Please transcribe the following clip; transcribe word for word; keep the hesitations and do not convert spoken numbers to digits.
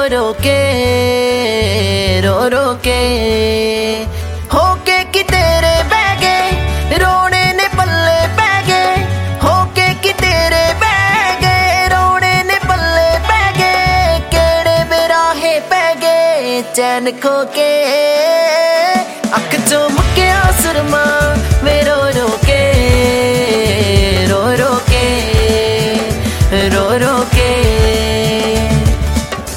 रो के रो रो के होके कि तेरे बह गए रोने ने पल्ले पै गए होके कि तेरे बह गए रोने ने पल्ले पै गए केड़े बेराहे पै गए चैन खो के अख चो मुक्या सुरमा